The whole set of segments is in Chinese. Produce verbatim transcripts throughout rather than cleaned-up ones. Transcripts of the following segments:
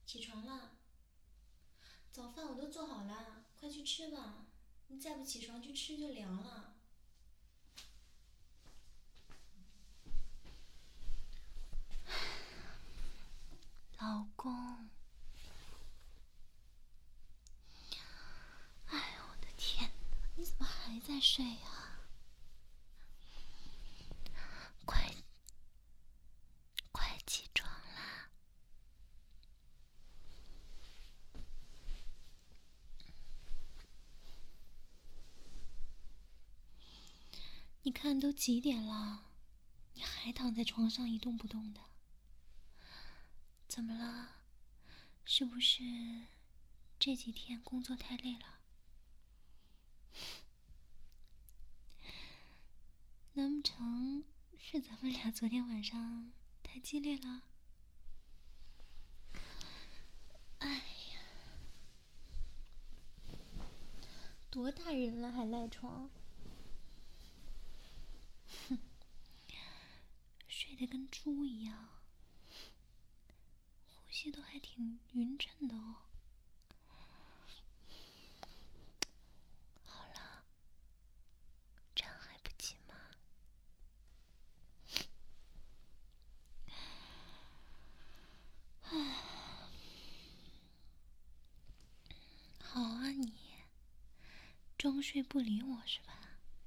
起床了，早饭我都做好了，快去吃吧。你再不起床去吃就凉了。 老公，哎呦我的天，你怎么还在睡呀？快快起床啦！你看都几点了，你还躺在床上一动不动的，怎么了？是不是这几天工作太累了？难不成是咱们俩昨天晚上太激烈了？哎呀，多大人了还赖床？哼，睡得跟猪一样，呼吸都还挺匀称的哦。好了，这样还不急吗？唉，好啊你，装睡不理我是吧？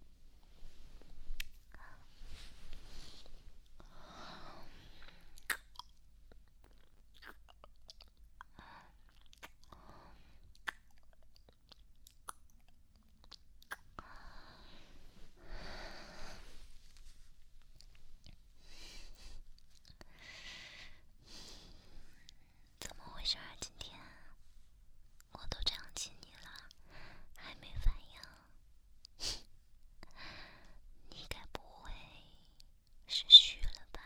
怎么回事啊？今天我都这样亲你了，还没反应？你该不会是虚了吧？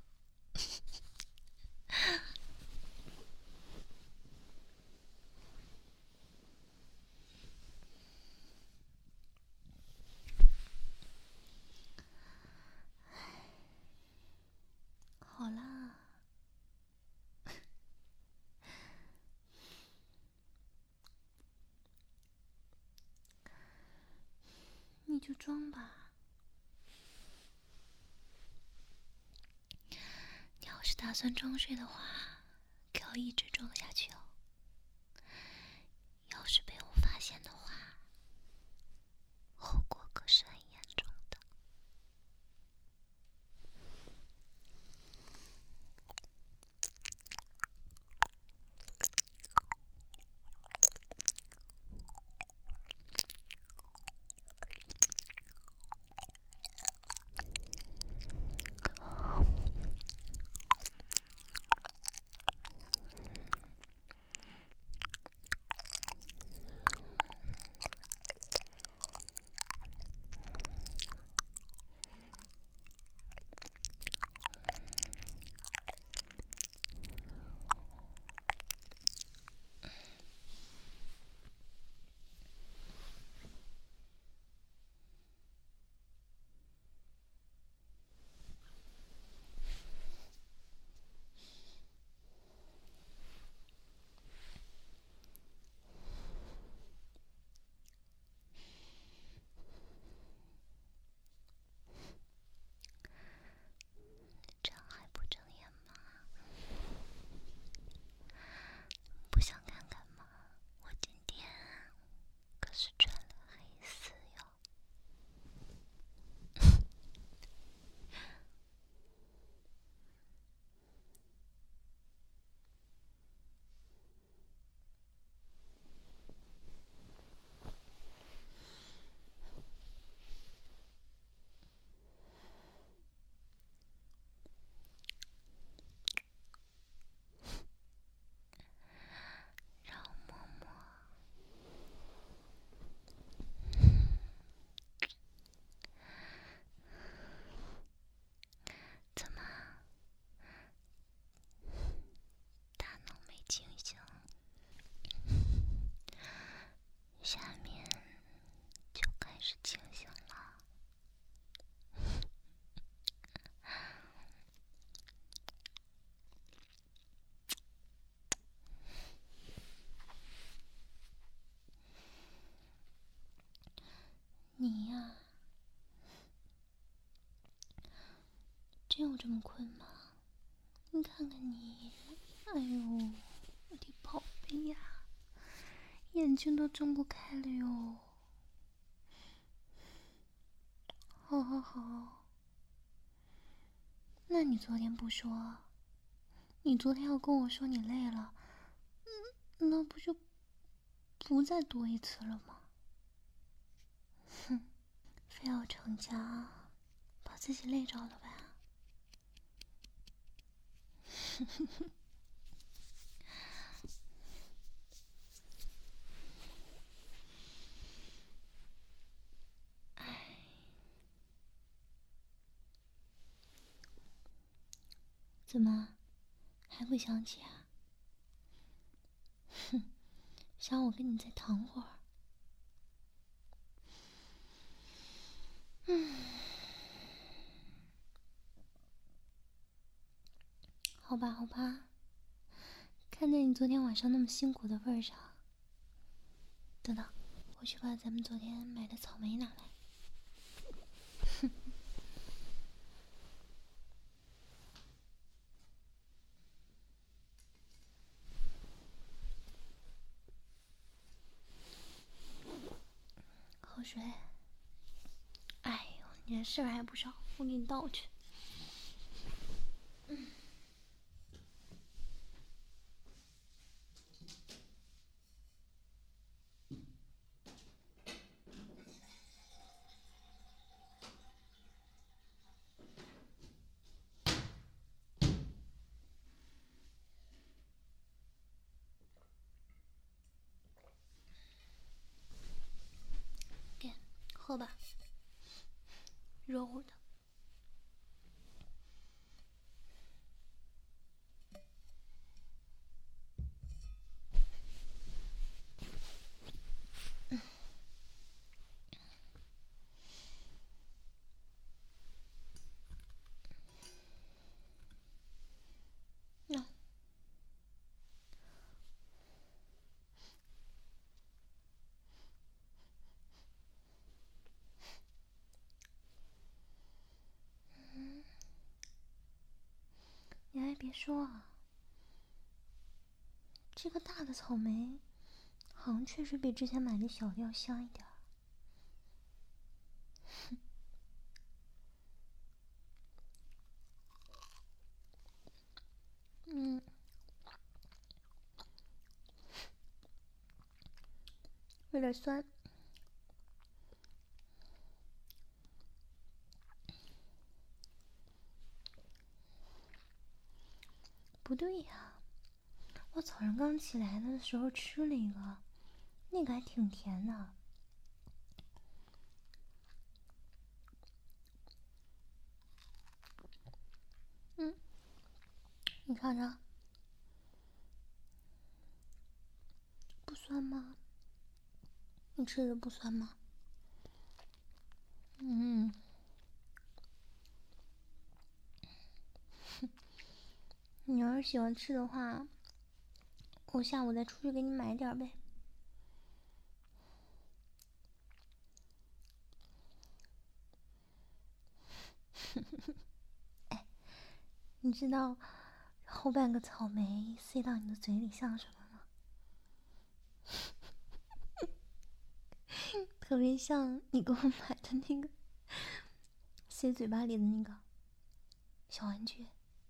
好啦，你就装吧。你要是打算装睡的话，给我一直装下去哦。要是被我发现的话，后果可是很严重的。 真有这么困吗？你看看你，哎呦，我的宝贝呀，眼睛都睁不开了哟。好好好，那你昨天不说，你昨天要跟我说你累了，嗯，那不就不再多一次了吗？哼，非要成家，把自己累着了吧？哼哼哼。怎么还不想起啊？哼，想我跟你再躺会儿？嗯，好吧好吧，看在你昨天晚上那么辛苦的份上，等等，我去把咱们昨天买的草莓拿来。哼。喝水。哎呦，你这事儿还不少，我给你倒去。嗯。给，喝吧，热乎的。那。嗯，你还别说啊，这个大的草莓好像确实比之前买的小的要香一点。嗯，有点酸。不对呀，我早上刚起来的时候吃了一个，那个还挺甜的。嗯，你尝尝，不酸吗？你吃着不酸吗？嗯。你要是喜欢吃的话，我下午再出去给你买点呗。哎，你知道后半个草莓塞到你的嘴里像什么吗？特别像你给我买的那个塞嘴巴里的那个小玩具。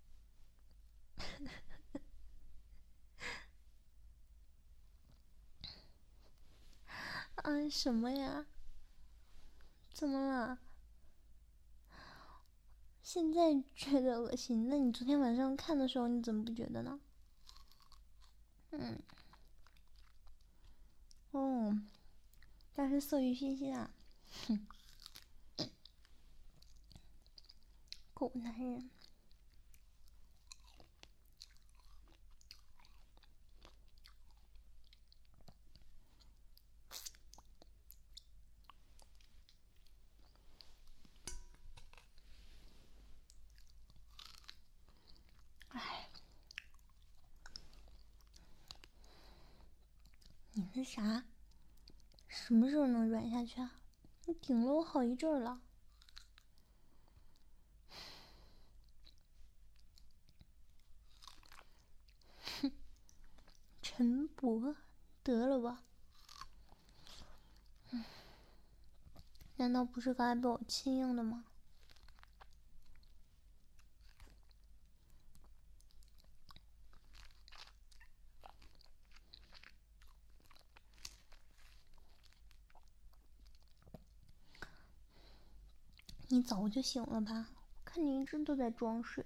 啊，什么呀？怎么了？现在觉得恶心，那你昨天晚上看的时候你怎么不觉得呢？嗯。哦，但是色欲熏心啊！哼，狗男人。哎，你那啥，什么时候能软下去啊？你顶了我好一阵儿了。 不，得了吧。嗯，难道不是刚才被我亲硬的吗？你早就醒了吧？看你一直都在装睡。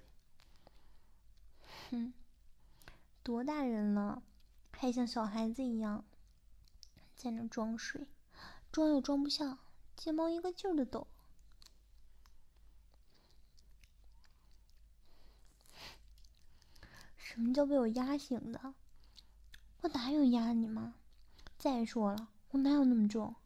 哼，多大人了，还像小孩子一样在那装睡，装又装不像，睫毛一个劲儿的抖。什么叫被我压醒的？我哪有压你吗？再说了，我哪有那么重？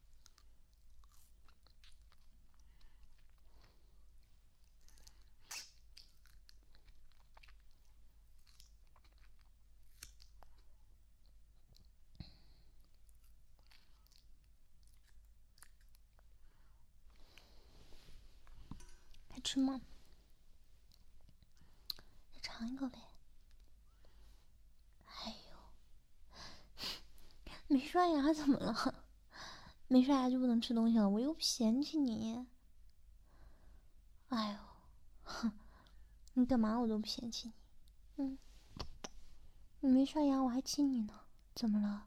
还吃吗？再尝一口呗。哎呦，没刷牙怎么了？没刷牙就不能吃东西了？我又不嫌弃你。哎呦，哼，你干嘛我都不嫌弃你。嗯，你没刷牙我还亲你呢，怎么了？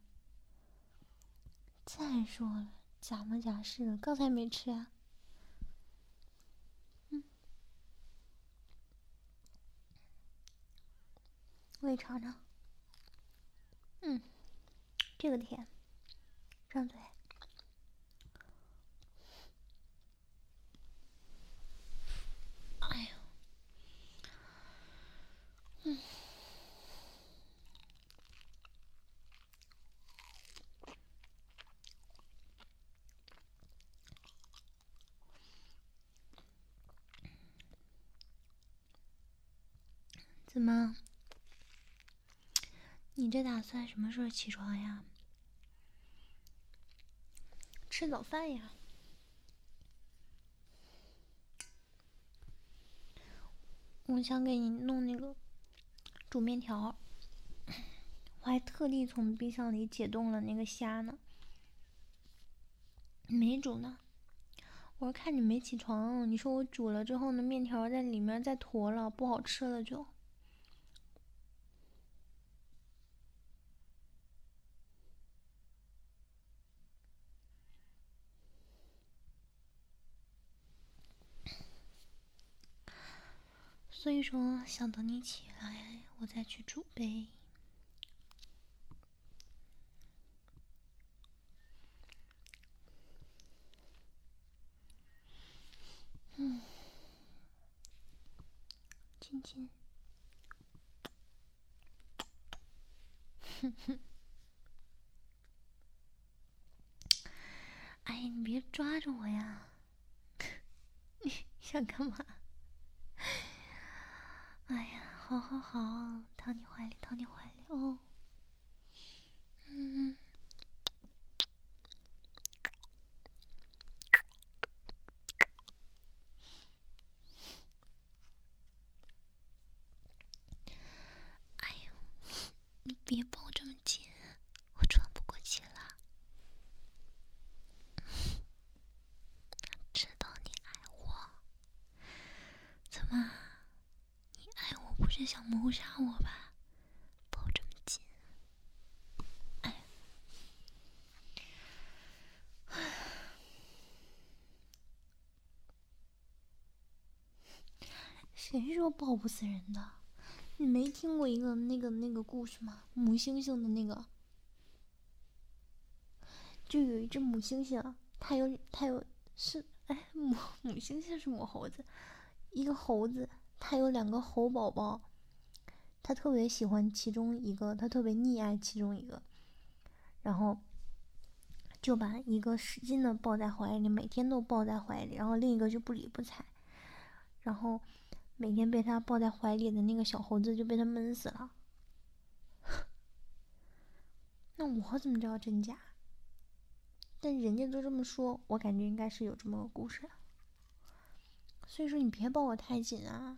再说了，假模假式的，刚才没吃啊。嗯，我也尝尝。嗯，这个甜，张嘴。哎呦，嗯，怎么？你这打算什么时候起床呀？吃早饭呀？我想给你弄那个煮面条，我还特地从冰箱里解冻了那个虾呢。没煮呢，我是看你没起床，你说我煮了之后呢，面条在里面再坨了，不好吃了就。所以说，想等你起来，我再去煮呗。嗯，亲亲。哼哼。哎，你别抓着我呀！你想干嘛？哎呀，好好好，躺你怀里，躺你怀里哦。嗯。哎呦，你别抱这么紧，我喘不过气了。知道你爱我，怎么？你爱我不是想谋杀我吧？抱这么紧。哎，谁说抱不死人的？你没听过一个那个那个故事吗？母猩猩的那个，就有一只母猩猩，它有它有是哎母母猩猩是母猴子，一个猴子，它有两个猴宝宝，它特别喜欢其中一个，它特别溺爱其中一个，然后就把一个使劲的抱在怀里，每天都抱在怀里，然后另一个就不理不睬，然后每天被他抱在怀里的那个小猴子就被他闷死了。那我怎么知道真假？但人家都这么说，我感觉应该是有这么个故事。所以说你别抱我太紧啊。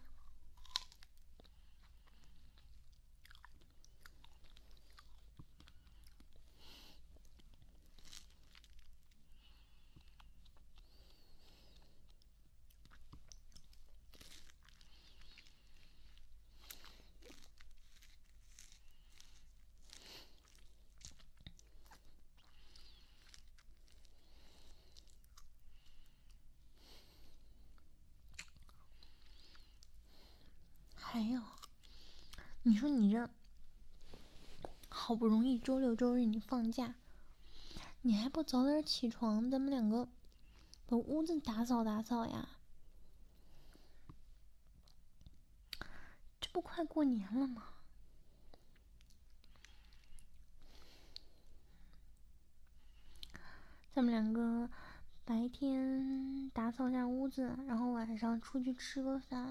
还有，你说你这好不容易周六周日你放假，你还不早点起床，咱们两个把屋子打扫打扫呀？这不快过年了吗？咱们两个白天打扫下屋子，然后晚上出去吃个饭，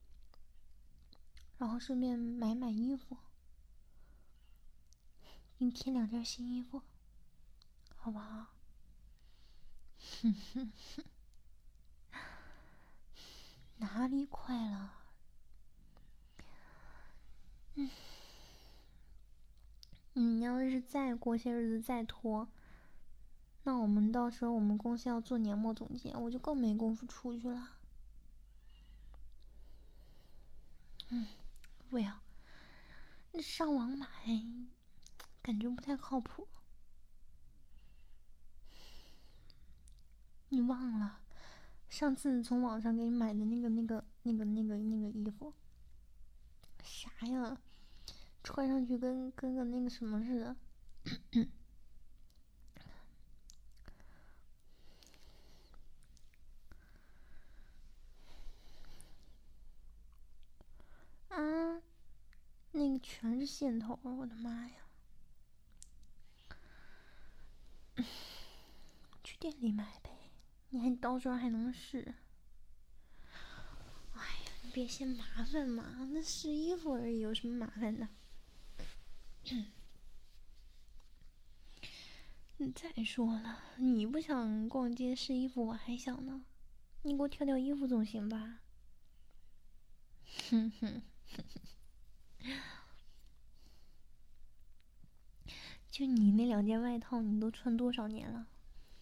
然后顺便买买衣服，给你添两件新衣服，好不好？哼哼哼，哪里快了？嗯，你要是再过些日子再拖，那我们到时候我们公司要做年末总结，我就更没工夫出去了。嗯，不要，那上网买，感觉不太靠谱。你忘了上次从网上给你买的那个、那个、那个、那个、那个衣服？啥呀？穿上去跟跟个那个什么似的。啊，那个全是线头，我的妈呀！去店里买呗，你还到时候还能试。哎呀，你别嫌麻烦嘛，那试衣服而已，有什么麻烦的？再说了，你不想逛街试衣服，我还想呢。你给我挑挑衣服总行吧？哼哼，就你那两件外套，你都穿多少年了？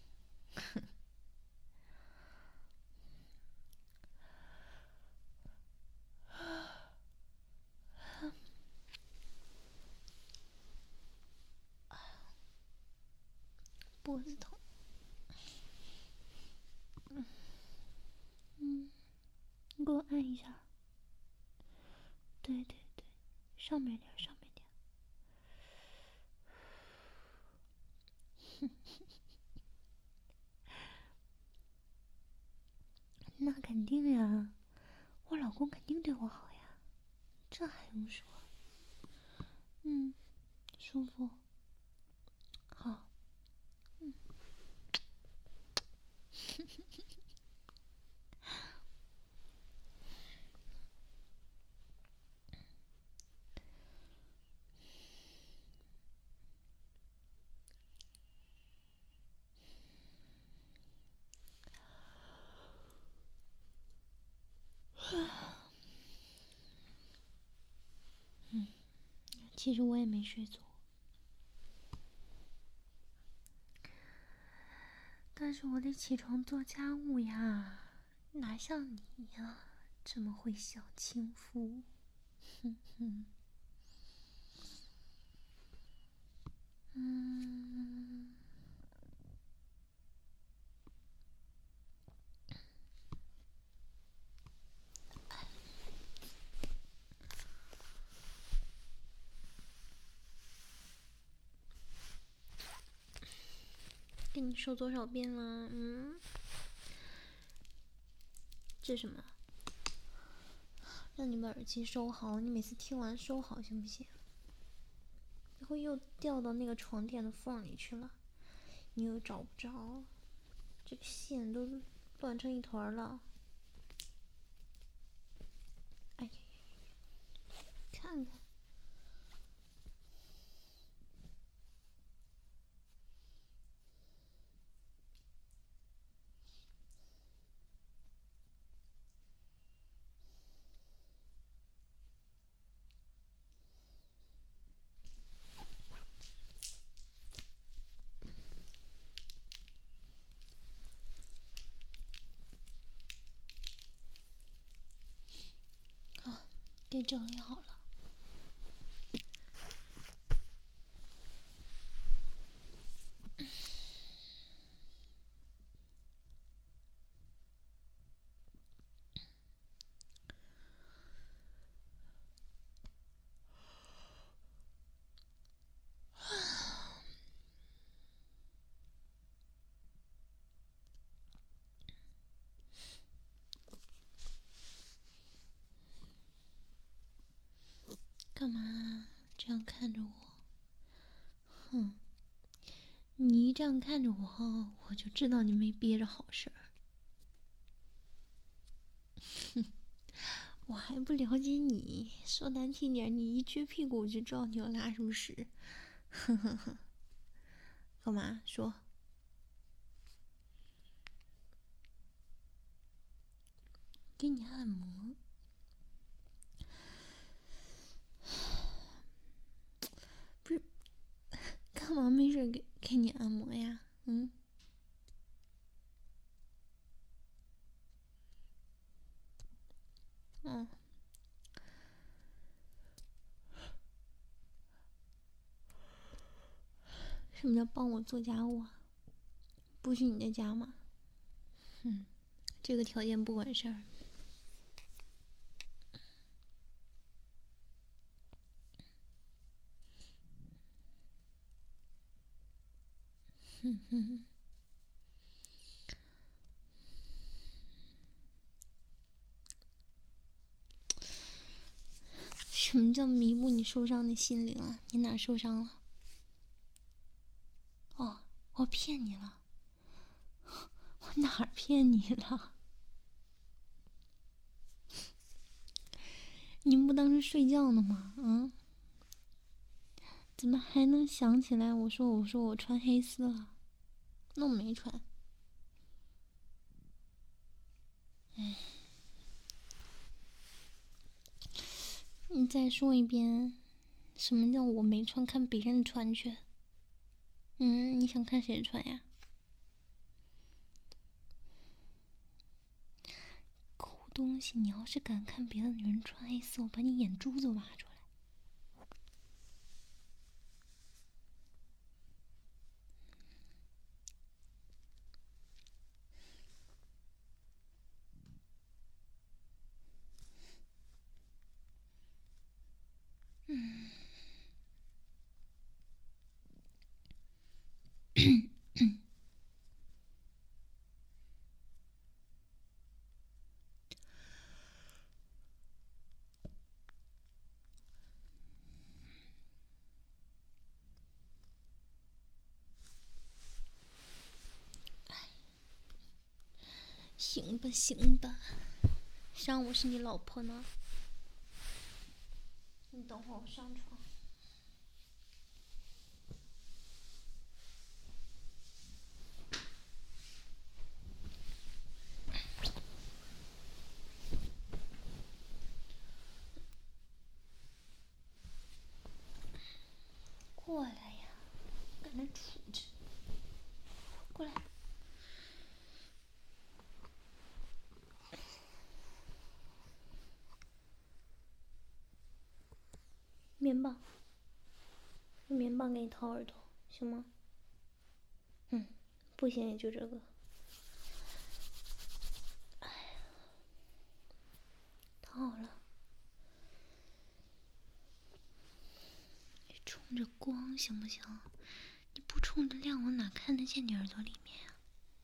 脖子疼。嗯嗯，你给我按一下。对对对，上面点，上面点。那肯定呀，我老公肯定对我好呀，这还用说？嗯，舒服。好。嗯。嗯，其实我也没睡足，但是我得起床做家务呀，哪像你呀，这么会享清福。哼哼。嗯。跟你说多少遍了？嗯，这什么？让你把耳机收好，你每次听完收好行不行？然后又掉到那个床垫的缝里去了，你又找不着，这个线都乱成一团了。哎呀呀呀！看看。给整理好了。 干嘛这样看着我？哼，你一这样看着我，我就知道你没憋着好事儿。哼，我还不了解你，说难听点，你一撅屁股我就知道你要拉什么屎。哼哼哼，干嘛说？给你按摩。不是，干嘛没事给给你按摩呀？嗯。嗯。什么叫帮我做家务啊？不许你在家吗？嗯，这个条件不管事儿。哼哼。什么叫弥补你受伤的心灵啊？你哪受伤了？哦，我骗你了。我哪儿骗你了？你们不当时睡觉呢吗？嗯？怎么还能想起来？我说我说我穿黑丝了，那我没穿。哎，你再说一遍，什么叫我没穿？看别人穿去。嗯，你想看谁穿呀？狗东西！你要是敢看别的女人穿黑丝，我把你眼珠子挖出来！嗯。行吧，行吧，谁让我是你老婆呢？你等会儿，我上床。过来呀，搁那杵着。过来。棉棒，用棉棒给你掏耳朵，行吗？嗯，不行也就这个。哎呀，掏好了。你冲着光行不行？你不冲着亮，我哪看得见你耳朵里面呀？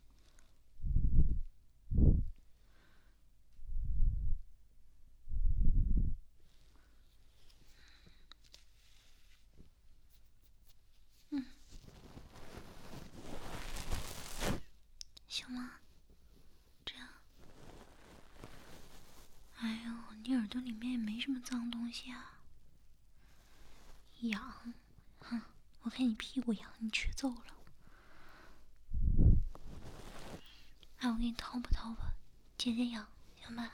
嗯，行吗？这样。哎呦，你耳朵里面也没什么脏东西啊。痒，哼，我看你屁股痒，你去揍了。哎，我给你掏吧掏吧，解解痒，行吧？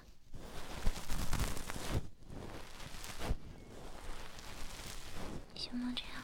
行吗？这样。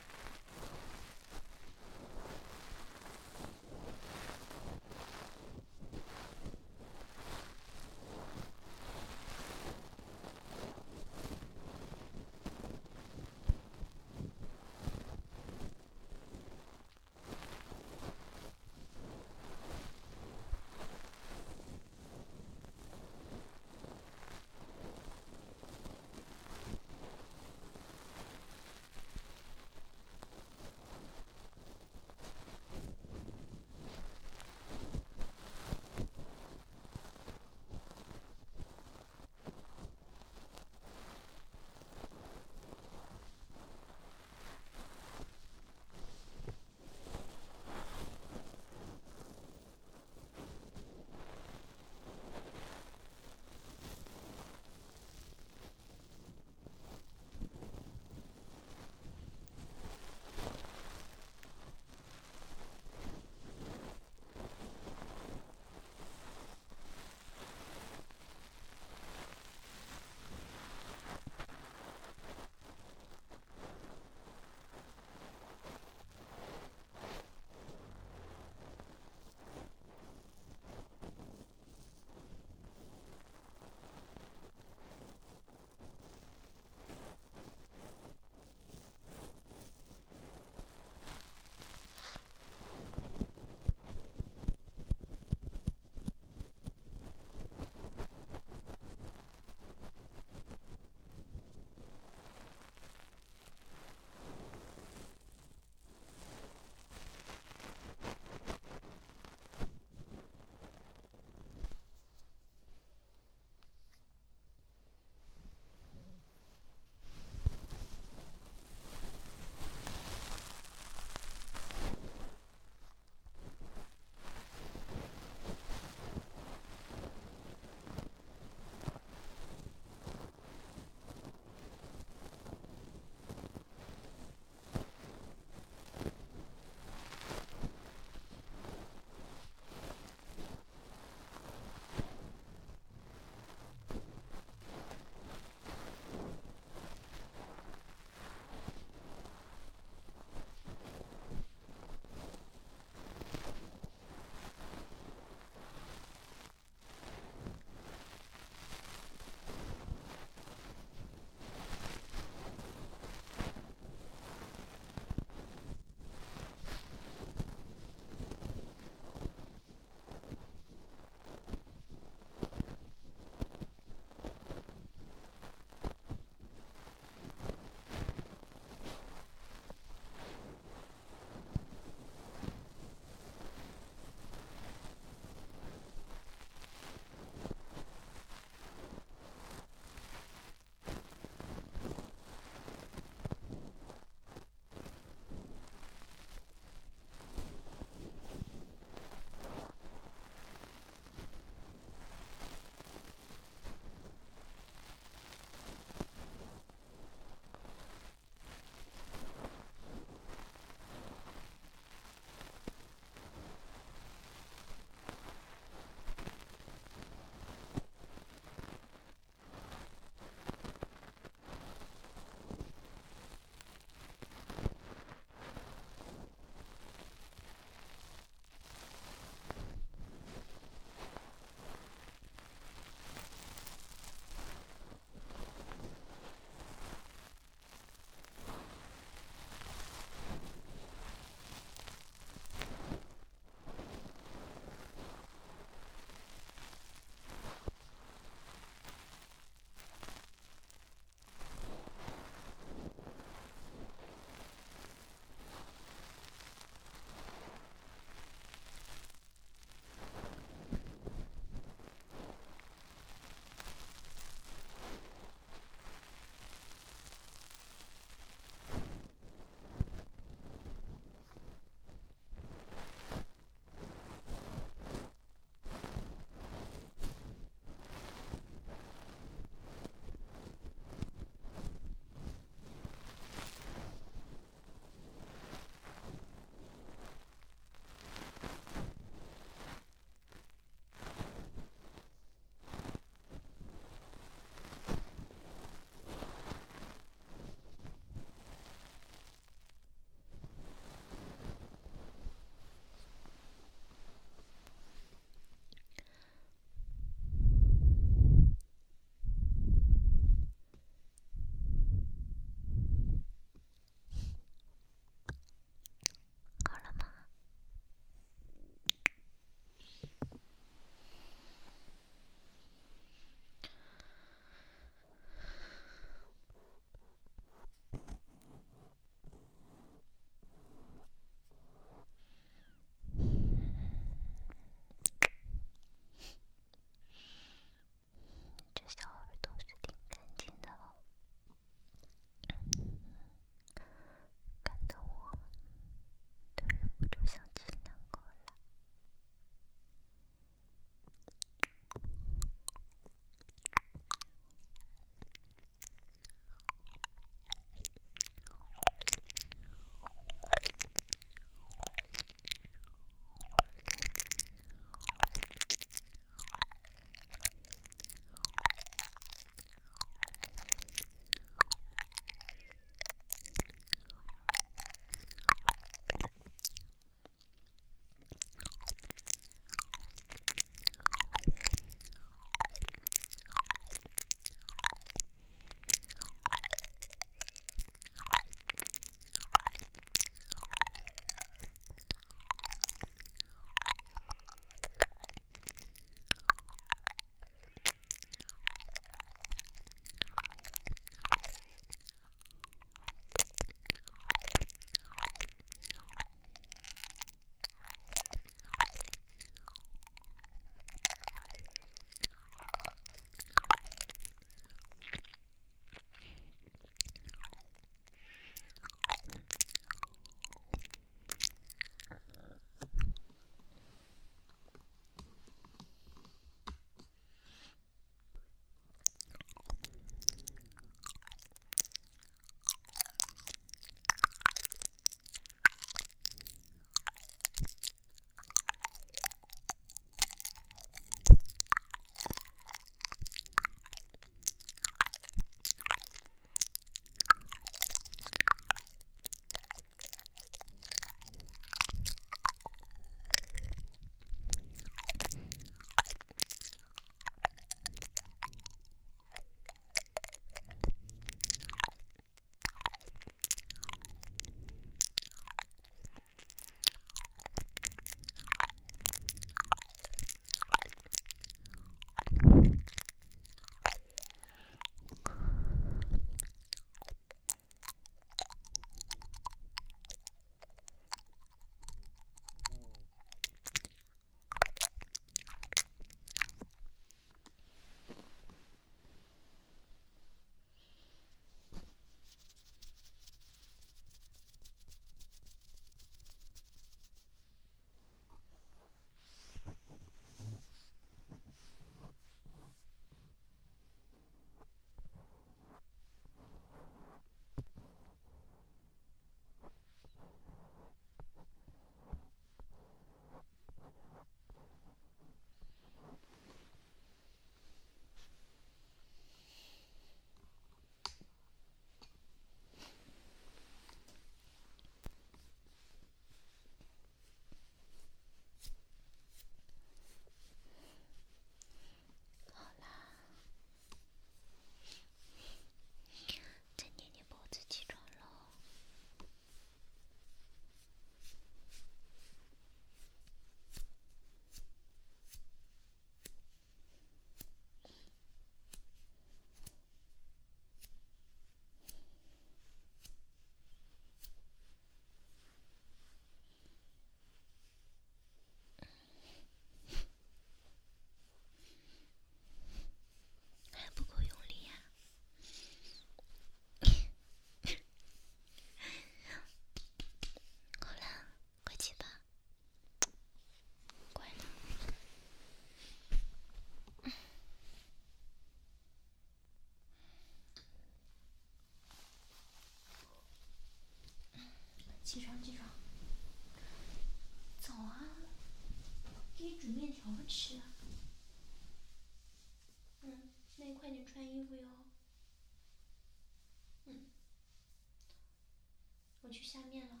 快点穿衣服哟。嗯，我去下面了。